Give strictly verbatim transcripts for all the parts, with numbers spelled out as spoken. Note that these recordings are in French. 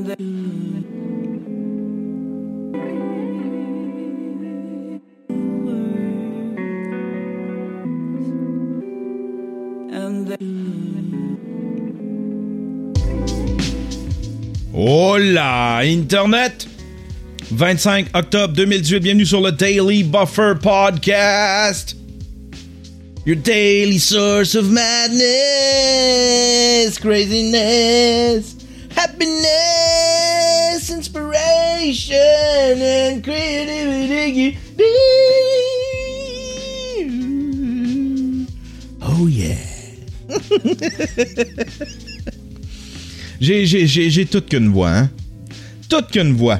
Hola, Internet! vingt-cinq octobre deux mille dix-huit, bienvenue sur le Daily Buffer Podcast. Your daily source of madness, craziness, happiness, inspiration, and creativity. Oh yeah! J'ai, j'ai, j'ai, j'ai toute qu'une voix, hein? Toute qu'une voix.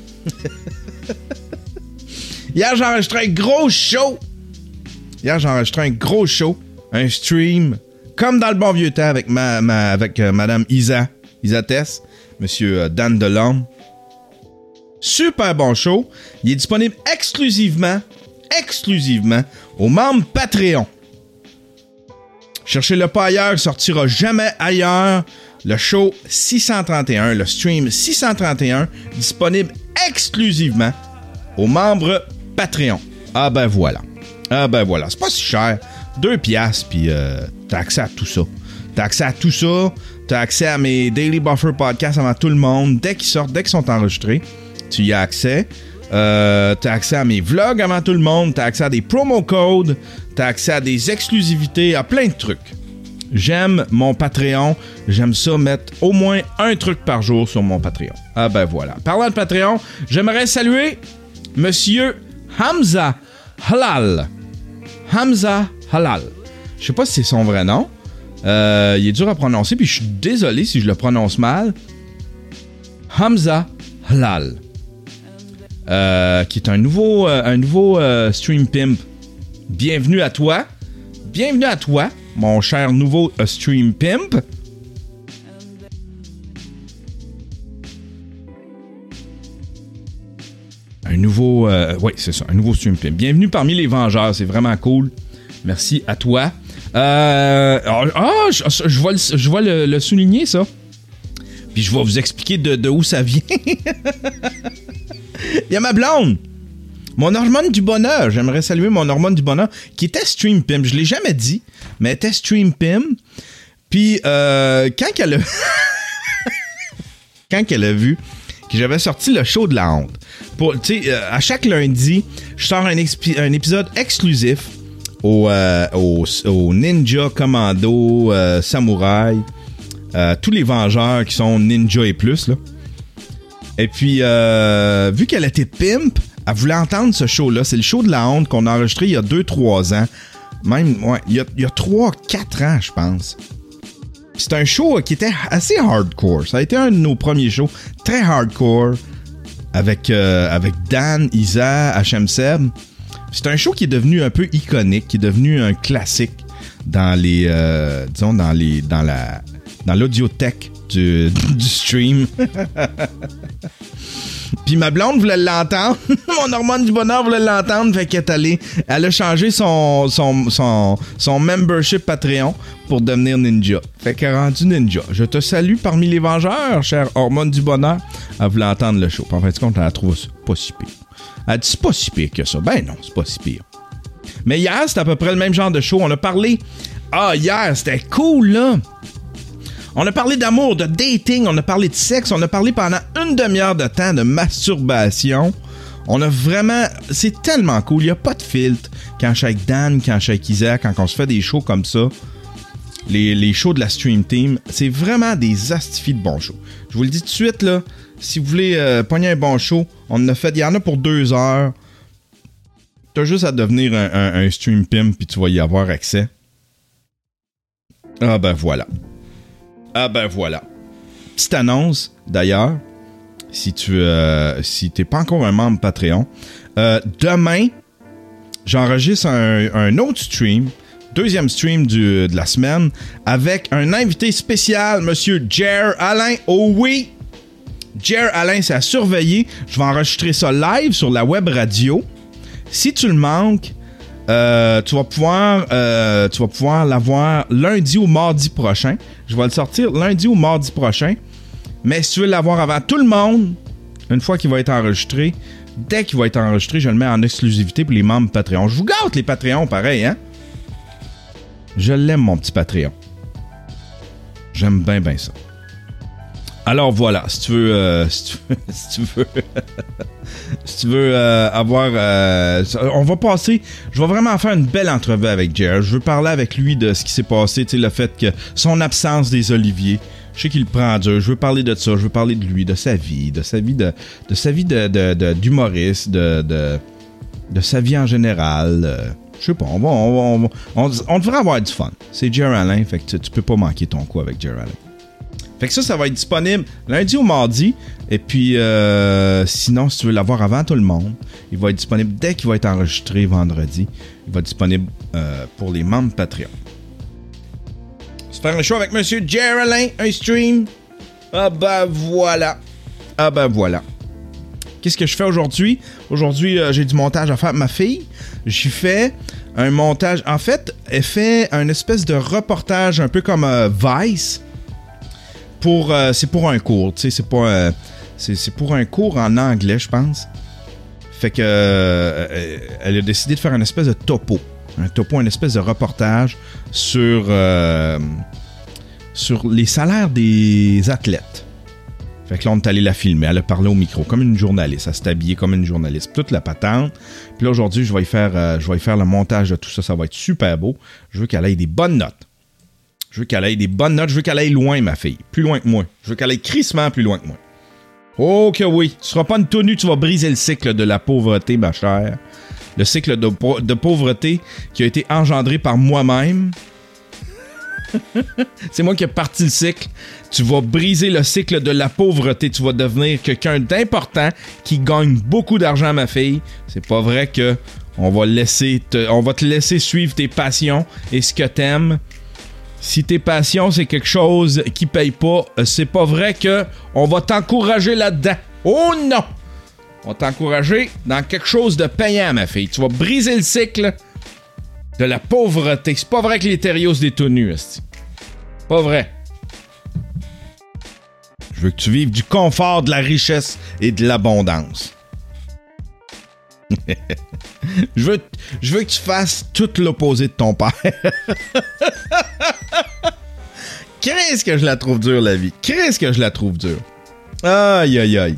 Hier, j'ai enregistré un gros show. Hier, j'ai enregistré un gros show, un stream, comme dans le bon vieux temps avec ma, ma avec euh, Madame Isa, Isa Tess, Monsieur euh, Dan Delorme. Super bon show. Il est disponible exclusivement, exclusivement aux membres Patreon. Cherchez-le pas ailleurs, il sortira jamais ailleurs. Le show six cent trente et un, le stream six cent trente et un, disponible exclusivement aux membres Patreon. Ah ben voilà. Ah ben voilà. C'est pas si cher. Deux piastres, puis euh, t'as accès à tout ça. T'as accès à tout ça. T'as accès à mes Daily Buffer podcasts avant tout le monde. Dès qu'ils sortent, dès qu'ils sont enregistrés, tu y as accès. Euh, t'as accès à mes vlogs avant tout le monde. T'as accès à des promo codes. T'as accès à des exclusivités, à plein de trucs. J'aime mon Patreon. J'aime ça mettre au moins un truc par jour sur mon Patreon. Ah ben voilà. Parlant de Patreon, j'aimerais saluer Monsieur Hamza Halal. Hamza Halal. Je sais pas si c'est son vrai nom. Euh, il est dur à prononcer, puis je suis désolé si je le prononce mal. Hamza Halal. Euh, qui est un nouveau, euh, un nouveau euh, stream pimp. Bienvenue à toi. Bienvenue à toi, mon cher nouveau uh, stream pimp. Un nouveau... Euh, oui, c'est ça, un nouveau stream pimp. Bienvenue parmi les Vengeurs, c'est vraiment cool. Merci à toi. Euh, oh, oh, je, je vais, le, je vais le, le souligner, ça. Puis je vais vous expliquer de, de où ça vient. Il y a ma blonde. Mon hormone du bonheur, j'aimerais saluer mon hormone du bonheur, qui était Stream Pimp. Je l'ai jamais dit, mais elle était Stream Pimp. Puis, euh, quand elle a... quand elle a vu que j'avais sorti le show de la honte, pour, tu sais, euh, à chaque lundi, je sors un, expi- un épisode exclusif au, euh, au, au Ninja Commando euh, Samouraï, euh, tous les Vengeurs qui sont Ninja et plus, là. Et puis, euh, vu qu'elle était pimp, elle voulait entendre ce show-là. C'est le show de la honte qu'on a enregistré il y a deux trois ans. Même, ouais, il y a, il y a trois quatre ans, je pense. C'est un show qui était assez hardcore. Ça a été un de nos premiers shows très hardcore avec, euh, avec Dan, Isa, H M Seb. C'est un show qui est devenu un peu iconique, qui est devenu un classique dans les, euh, disons, dans les, dans la, dans l'audiothèque du, du stream. Puis ma blonde voulait l'entendre. Mon hormone du bonheur voulait l'entendre. Fait qu'elle est allée. Elle a changé son, son, son, son membership Patreon pour devenir ninja. Fait qu'elle est rendue ninja. Je te salue parmi les Vengeurs, chère hormone du bonheur. Elle voulait entendre le show. Puis en fait, compte, elle a trouvé ça pas si pire. Elle dit, c'est pas si pire que ça. Ben non, c'est pas si pire. Mais hier, c'était à peu près le même genre de show. On a parlé... Ah, hier, c'était cool, là. On a parlé d'amour, de dating, on a parlé de sexe, on a parlé pendant une demi-heure de temps de masturbation. On a vraiment... C'est tellement cool, il n'y a pas de filtre. Quand je suis avec Dan, quand je suis avec Isaac, quand on se fait des shows comme ça, les, les shows de la Stream Team, c'est vraiment des astifies de bons shows. Je vous le dis tout de suite, là, si vous voulez euh, pogner un bon show, on en a fait, il y en a pour deux heures. T'as juste à devenir un, un, un Stream Pimp puis tu vas y avoir accès. Ah ben voilà. Ah ben voilà. Petite annonce, d'ailleurs, si tu euh, si t'es pas encore un membre Patreon, euh, demain, j'enregistre un, un autre stream, deuxième stream du, de la semaine, avec un invité spécial, Monsieur Jer Alain. Oh oui! Jer Alain, c'est à surveiller. Je vais enregistrer ça live sur la web radio. Si tu le manques, euh, tu vas pouvoir euh, tu vas pouvoir l'avoir lundi ou mardi prochain. Je vais le sortir lundi ou mardi prochain. Mais si tu veux l'avoir avant tout le monde, une fois qu'il va être enregistré, dès qu'il va être enregistré, je le mets en exclusivité pour les membres Patreon. Je vous gâte les Patreons, pareil, hein? Je l'aime, mon petit Patreon. J'aime bien, bien ça. Alors voilà, si tu veux, euh, si tu veux, si tu veux, si tu veux euh, avoir, euh, on va passer, je vais vraiment faire une belle entrevue avec Jer. Je veux parler avec lui de ce qui s'est passé, tu sais, le fait que son absence des Oliviers. Je sais qu'il le prend dur. Je veux parler de ça. Je veux parler de lui, de sa vie, de sa vie de, de sa vie de, de, de d'humoriste, de, de, de sa vie en général. Euh, je sais pas. On va, on, va, on, on, on devrait avoir du fun. C'est Jer Alain, fait que tu, tu peux pas manquer ton coup avec Jer Alain. Fait que ça, ça va être disponible lundi ou mardi. Et puis, euh, sinon, si tu veux l'avoir avant tout le monde, il va être disponible dès qu'il va être enregistré vendredi. Il va être disponible euh, pour les membres Patreon. Se faire un show avec Monsieur Jer Alain, un stream. Ah ben voilà. Ah ben voilà. Qu'est-ce que je fais aujourd'hui? Aujourd'hui, euh, j'ai du montage à faire. Ma fille, j'ai fait un montage. En fait, elle fait un espèce de reportage un peu comme euh, Vice. Pour, euh, c'est pour un cours, tu sais, c'est pas euh, c'est, c'est pour un cours en anglais, je pense. Fait que euh, elle a décidé de faire une espèce de topo, un topo, une espèce de reportage sur euh, sur les salaires des athlètes. Fait que là, on est allé la filmer, elle a parlé au micro comme une journaliste, elle s'est habillée comme une journaliste, toute la patente. Puis là, aujourd'hui, je vais y faire, euh, je vais y faire le montage de tout ça, ça va être super beau. Je veux qu'elle ait des bonnes notes. Je veux qu'elle ait des bonnes notes. Je veux qu'elle aille loin, ma fille. Plus loin que moi. Je veux qu'elle aille crissement plus loin que moi. Oh que oui. Tu seras pas une tenue, tu vas briser le cycle de la pauvreté, ma chère. Le cycle de, de pauvreté qui a été engendré par moi-même. C'est moi qui ai parti le cycle. Tu vas briser le cycle de la pauvreté. Tu vas devenir quelqu'un d'important qui gagne beaucoup d'argent, ma fille. C'est pas vrai que on va, laisser te, on va te laisser suivre tes passions et ce que t'aimes. Si tes passions, c'est quelque chose qui paye pas, c'est pas vrai que on va t'encourager là-dedans. Oh non! On va t'encourager dans quelque chose de payant, ma fille. Tu vas briser le cycle de la pauvreté. C'est pas vrai que les terrios se détournent, c'est pas vrai. Je veux que tu vives du confort, de la richesse et de l'abondance. je, veux, je veux que tu fasses tout l'opposé de ton père. Qu'est-ce que je la trouve dure, la vie? Qu'est-ce que je la trouve dure? Aïe, aïe, aïe.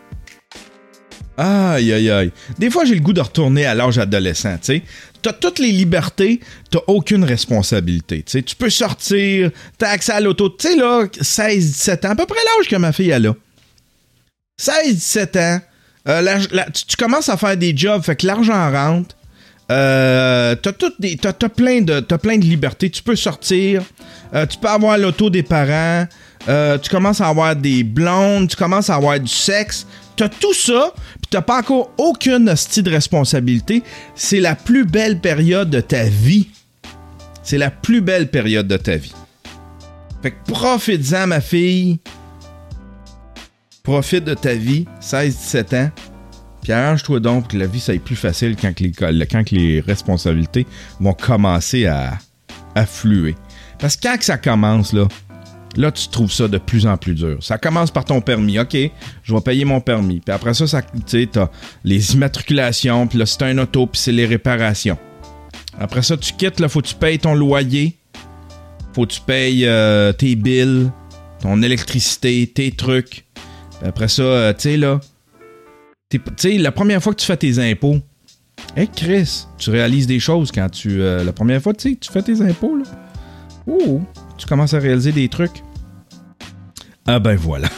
Aïe, aïe, aïe. Des fois, j'ai le goût de retourner à l'âge adolescent, tu sais. T'as toutes les libertés, t'as aucune responsabilité, tu sais. Tu peux sortir, t'as accès à l'auto. Tu sais, là, seize dix-sept ans, à peu près l'âge que ma fille a là. seize dix-sept ans. Euh, la, la, tu, tu commences à faire des jobs, fait que l'argent rentre. Euh, t'as, toutes des, t'as, t'as, plein de, t'as plein de libertés. Tu peux sortir. Euh, tu peux avoir l'auto des parents. Euh, tu commences à avoir des blondes. Tu commences à avoir du sexe. T'as tout ça, puis t'as pas encore aucune hostie de responsabilité. C'est la plus belle période de ta vie. C'est la plus belle période de ta vie. Fait que profite-en, ma fille. Profite de ta vie, seize dix-sept ans, puis arrange-toi donc pour que la vie soit plus facile quand, que les, quand que les responsabilités vont commencer à affluer. Parce que quand que ça commence, là, là, tu trouves ça de plus en plus dur. Ça commence par ton permis. OK, je vais payer mon permis. Puis après ça, ça tu sais, t'as les immatriculations, puis là, c'est un auto, puis c'est les réparations. Après ça, tu quittes, là, faut que tu payes ton loyer, faut que tu payes euh, tes bills, ton électricité, tes trucs. Puis après ça, euh, tu sais, là, tu sais, la première fois que tu fais tes impôts, hé, hey Chris, tu réalises des choses quand tu... Euh, la première fois, tu sais, tu fais tes impôts, là. Ouh, tu commences à réaliser des trucs. Ah ben voilà.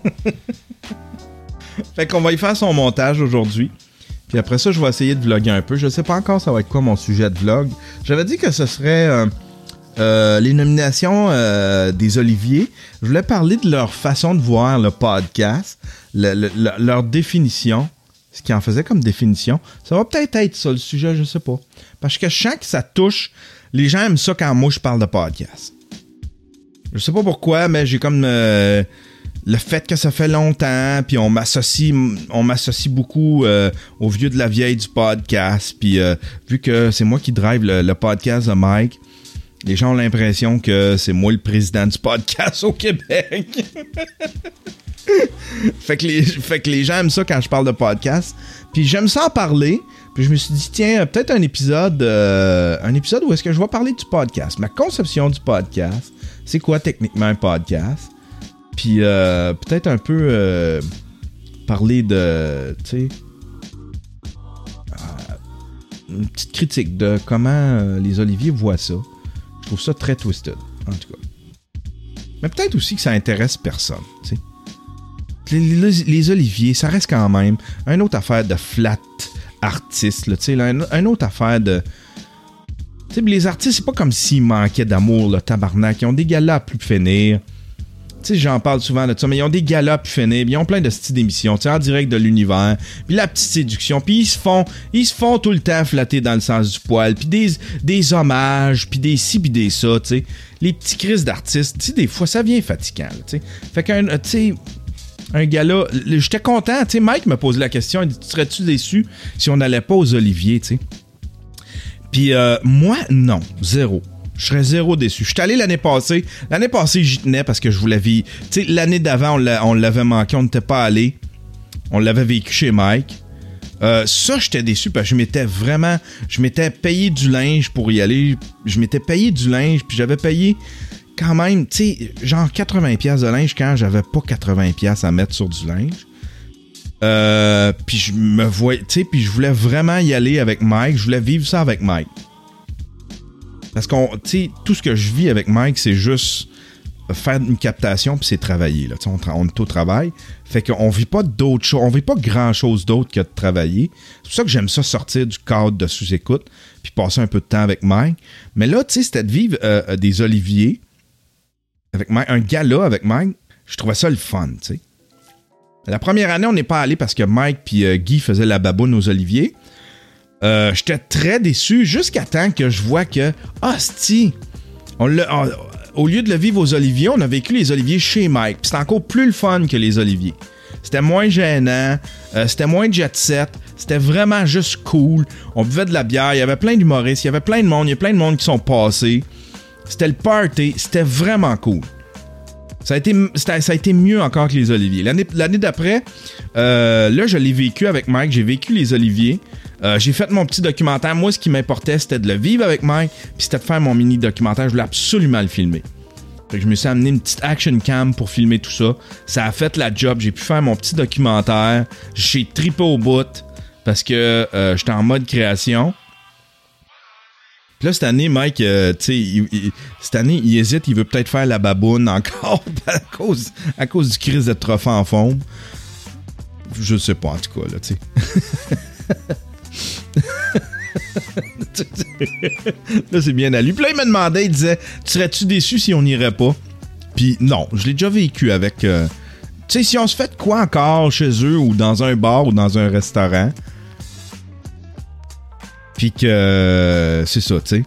Fait qu'on va y faire son montage aujourd'hui. Puis après ça, je vais essayer de vlogger un peu. Je sais pas encore ça va être quoi mon sujet de vlog. J'avais dit que ce serait... Euh, Euh, les nominations euh, des Oliviers. Je voulais parler de leur façon de voir le podcast, le, le, le, leur définition, ce qu'ils en faisaient comme définition. Ça va peut-être être ça le sujet, je sais pas. Parce que je sens que ça touche. Les gens aiment ça quand moi je parle de podcast. Je sais pas pourquoi, mais j'ai comme euh, le fait que ça fait longtemps, puis on m'associe, on m'associe beaucoup euh, au vieux de la vieille du podcast. Puis euh, vu que c'est moi qui drive le, le podcast de Mike. Les gens ont l'impression que c'est moi le président du podcast au Québec. fait, que les, fait que les gens aiment ça quand je parle de podcast. Puis j'aime ça en parler. Puis je me suis dit, tiens, peut-être un épisode euh, un épisode où est-ce que je vais parler du podcast. Ma conception du podcast. C'est quoi techniquement un podcast? Puis euh, peut-être un peu euh, parler de, tu sais, euh, une petite critique de comment euh, les Oliviers voient ça. Je trouve ça très twisted, en tout cas. Mais peut-être aussi que ça intéresse personne, tu sais. Les, les, les Oliviers, ça reste quand même une autre affaire de flat artistes, tu sais, une, une autre affaire de... Tu sais, les artistes, c'est pas comme s'ils manquaient d'amour, le tabarnak. Ils ont des galas à plus finir. Tu sais, j'en parle souvent de ça, mais ils ont des galas à plus finir. Ils ont plein de styles d'émissions, tu sais, en direct de l'univers. Puis la petite séduction. Puis ils se font ils se font tout le temps flatter dans le sens du poil. Puis des, des hommages, puis des ci, puis des ça, tu sais. Les petits crises d'artistes, tu sais, des fois, ça devient fatigant, tu sais. Fait qu'un, tu sais, un gala... J'étais content, tu sais, Mike me posait la question, il dit, serais-tu déçu si on n'allait pas aux Oliviers, tu sais? Puis euh, moi, non, zéro. Je serais zéro déçu. Je suis allé l'année passée. L'année passée, j'y tenais parce que je voulais vivre. Tu sais, l'année d'avant, on, l'a, on l'avait manqué, on n'était pas allé. On l'avait vécu chez Mike. Euh, ça, j'étais déçu parce que je m'étais vraiment... Je m'étais payé du linge pour y aller. Je m'étais payé du linge, puis j'avais payé quand même, tu sais, genre quatre-vingts dollars de linge quand j'avais pas quatre-vingts dollars à mettre sur du linge. Euh, puis je me voyais, tu sais, puis je voulais vraiment y aller avec Mike. Je voulais vivre ça avec Mike. Parce qu'on, tu sais, tout ce que je vis avec Mike, c'est juste faire une captation puis c'est travailler, là. Tu sais, on, on est au travail. Fait qu'on vit pas d'autres choses, on vit pas grand chose d'autre que de travailler. C'est pour ça que j'aime ça sortir du cadre de sous-écoute puis passer un peu de temps avec Mike. Mais là, tu sais, c'était de vivre euh, des Oliviers avec Mike, un gala avec Mike. Je trouvais ça le fun, tu sais. La première année, on n'est pas allé parce que Mike puis euh, Guy faisaient la baboune aux Oliviers. Euh, j'étais très déçu jusqu'à temps que je vois que, ah, c'ti, on l'a, on, au lieu de le vivre aux Oliviers, on a vécu les Oliviers chez Mike. Puis c'était encore plus le fun que les Oliviers. C'était moins gênant, euh, c'était moins jet set, c'était vraiment juste cool. On buvait de la bière, il y avait plein d'humoristes, il y avait plein de monde, il y a plein de monde qui sont passés. C'était le party, c'était vraiment cool. Ça a été, ça a été mieux encore que les Oliviers. L'année, l'année d'après, euh, là, je l'ai vécu avec Mike. J'ai vécu les Oliviers. Euh, j'ai fait mon petit documentaire. Moi, ce qui m'importait, c'était de le vivre avec Mike. Puis c'était de faire mon mini documentaire. Je voulais absolument le filmer. Fait que je me suis amené une petite action cam pour filmer tout ça. Ça a fait la job. J'ai pu faire mon petit documentaire. J'ai trippé au bout parce que euh, j'étais en mode création. Puis là, cette année, Mike, euh, tu sais, cette année, il hésite, il veut peut-être faire la baboune encore à cause, à cause du crise de trophée en forme. Je sais pas, en tout cas, là, tu sais. Là, c'est bien à lui. Puis là, il me demandait, il disait, tu serais-tu déçu si on n'irait pas? Puis non, je l'ai déjà vécu avec... Euh, tu sais, si on se fait de quoi encore chez eux, ou dans un bar, ou dans un restaurant... Puis que euh, c'est ça, tu sais.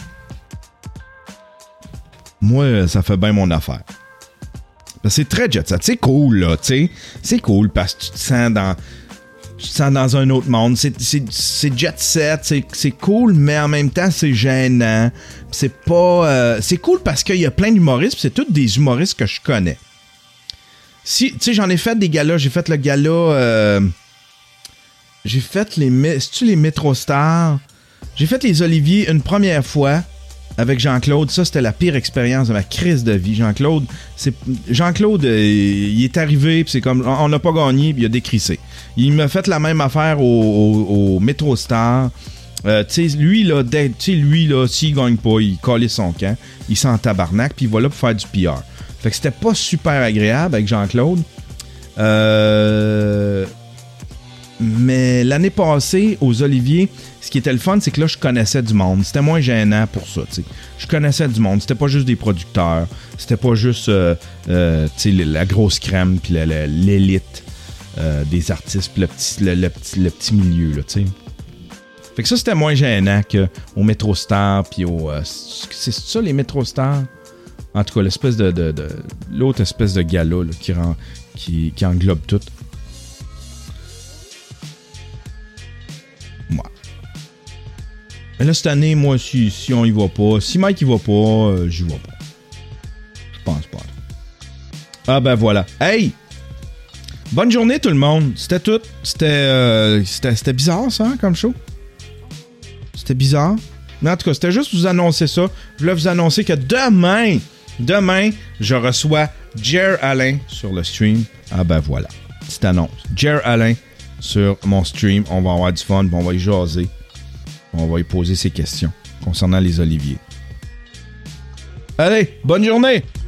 Moi, ça fait bien mon affaire. Parce que c'est très jet set. C'est cool, là, tu sais. C'est cool parce que tu te sens dans, tu te sens dans un autre monde. C'est, c'est, c'est jet set, c'est, c'est cool, mais en même temps, c'est gênant. C'est pas... Euh, c'est cool parce qu'il y a plein d'humoristes, c'est tous des humoristes que je connais. Si, tu sais, j'en ai fait des galas. J'ai fait le gala... Euh, J'ai fait les... C'est-tu les Metro Stars? J'ai fait les Oliviers une première fois avec Jean-Claude. Ça, c'était la pire expérience de ma crise de vie. Jean-Claude, c'est... Jean-Claude, euh, il est arrivé, puis c'est comme... On n'a pas gagné, puis il a décrissé. Il m'a fait la même affaire au, au, au Metro Stars. Euh, tu sais, lui, là, tu sais, lui, là, s'il gagne pas, il calisse son camp. Il s'en tabarnak, puis il va là pour faire du P R. Fait que c'était pas super agréable avec Jean-Claude. Euh... Mais l'année passée, aux Oliviers, ce qui était le fun, c'est que là, je connaissais du monde. C'était moins gênant pour ça, tu sais. Je connaissais du monde. C'était pas juste des producteurs. C'était pas juste, euh, euh, tu sais, la grosse crème puis la, la, l'élite euh, des artistes puis le petit, le, le, petit, le petit milieu, là, tu sais. Fait que ça, c'était moins gênant qu'au Metro Star puis au... Euh, c'est ça, les Metro Stars? En tout cas, l'espèce de... de, de l'autre espèce de gala, là, qui, rend, qui, qui englobe tout. Mais là, cette année, moi, si, si on y va pas, si Mike y va pas, euh, j'y vais pas. Je pense pas. Ah ben voilà. Hey! Bonne journée tout le monde. C'était tout. C'était, euh, c'était, c'était bizarre ça, hein, comme show. C'était bizarre. Mais en tout cas, c'était juste vous annoncer ça. Je voulais vous annoncer que demain, demain, je reçois Jer Alain sur le stream. Ah ben voilà. Petite annonce. Jer Alain sur mon stream. On va avoir du fun, on va y jaser. On va y poser ses questions concernant les oliviers. Allez, bonne journée!